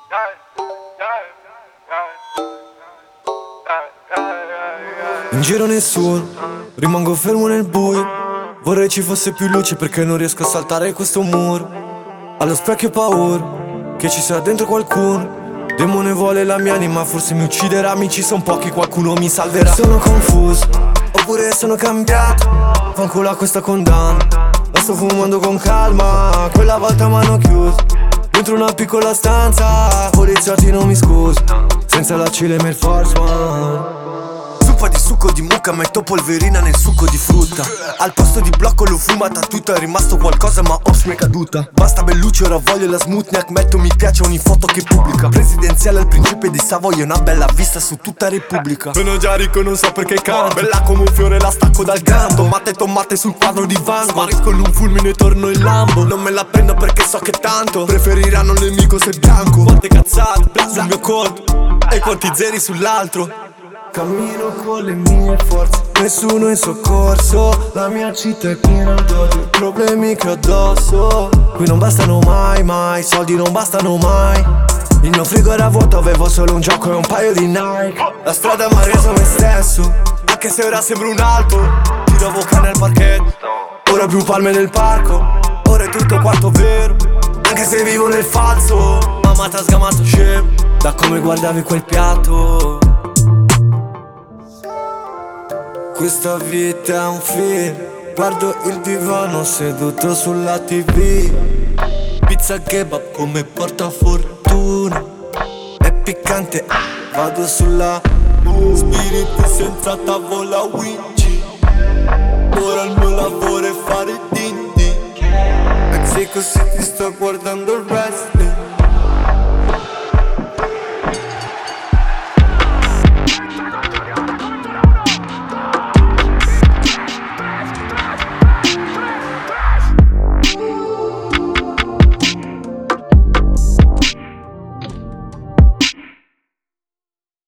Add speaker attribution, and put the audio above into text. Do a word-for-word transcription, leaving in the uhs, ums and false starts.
Speaker 1: In giro nessuno, rimango fermo nel buio. Vorrei ci fosse più luce perché non riesco a saltare questo muro. Allo specchio paura che ci sia dentro qualcuno. Demone vuole la mia anima, forse mi ucciderà. Amici son pochi, qualcuno mi salverà. Sono confuso, oppure sono cambiato. Fanculo a questa condanna, la sto fumando con calma. Quella volta m'hanno chiuso dentro una piccola stanza. Poliziotti non mi scuso, senza la Cile e il Forsman. Zuppa di succo di mucca, metto polverina nel succo di frutta. Al posto di blocco l'ho fumata tutta, è rimasto qualcosa ma ops mi è caduta. Basta Bellucci, ora voglio la Smutniak. Metto mi piace ogni foto che pubblica. Presidenziale al principe di Savoia, una bella vista su tutta Repubblica. Sono già ricco, non so perché canto. Bella come un fiore, la stacco dal granto. Tomate, tomate sul quadro di Van. Sparisco in un fulmine e torno in Lambo. Non me la prendo perché so che tanto preferiranno il nemico se bianco. Quante cazzate sul mio conto e quanti zeri sull'altro. Cammino con le mie forze, nessuno in soccorso. La mia città è piena d'odio, problemi che ho addosso. Qui non bastano mai, mai, soldi non bastano mai. Il mio frigo era vuoto, avevo solo un gioco e un paio di Nike. La strada m'ha reso me stesso, anche se ora sembro un alto. Tiro vocale nel parquet, ora più palme nel parco. Ora è tutto quanto vero, anche se vivo nel falso. Mamma t'ha sgamato scemo, da come guardavi quel piatto. Questa vita è un film, guardo il divano seduto sulla tivù. Pizza kebab come portafortuna, è piccante, vado sulla spiriti senza tavola Ouija. Ora il mio lavoro è fare din din. Mexico City sto guardando il resto.